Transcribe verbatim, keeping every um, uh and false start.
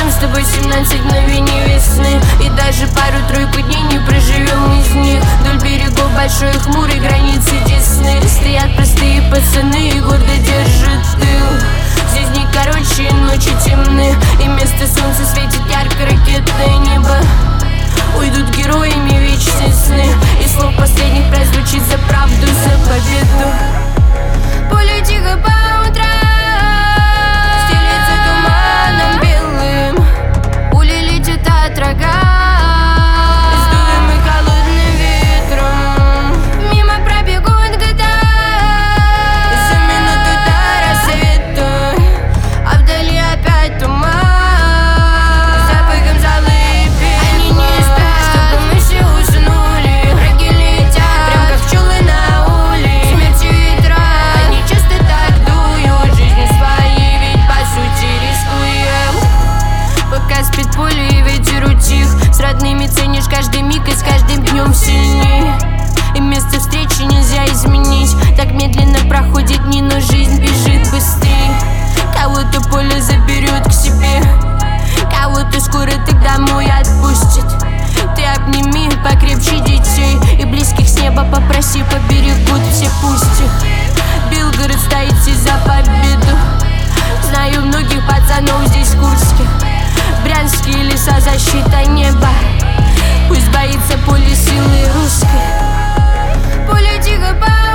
Нам с тобой семнадцать мгновений весны, и даже пару-тройку дней не проживем из них. Вдоль берегов большой и хмурой границы Десны стоят простые пацаны и гордо держат тыл. Здесь дни короче, ночи темны, и вместо солнца светит ярко ракетное небо. Уйдут героями вечные сны, и слов последних прозвучит за правду, за победу. Поле тихо по утрам стелется туманом белым, пули летят от рога, сдуемы холодным ветром. Мимо пробегут года за минуту до рассвета, а вдали опять туман с запахом золы и пепла. Они не спят, чтобы мы все уснули. Враги летят, прям как пчелы на улей. Смертью ветра они часто так дуют, жизни своей ведь по сути рискуем. Пока спит поле и ветер утих, с родными ценишь каждый миг и с каждым днем сильней. И место встречи нельзя изменить, так медленно проходят дни, но жизнь бежит быстрей. Кого-то поле заберет к себе, кого-то скоро ты домой отпустит. Ты обними покрепче детей и близких с неба попроси, поберегут все, пусть их. Белгород стоит здесь за победу, знаю многих пацанов здесь курских. Брянские леса, защита неба, пусть боится поле силы русской. Поле тихо по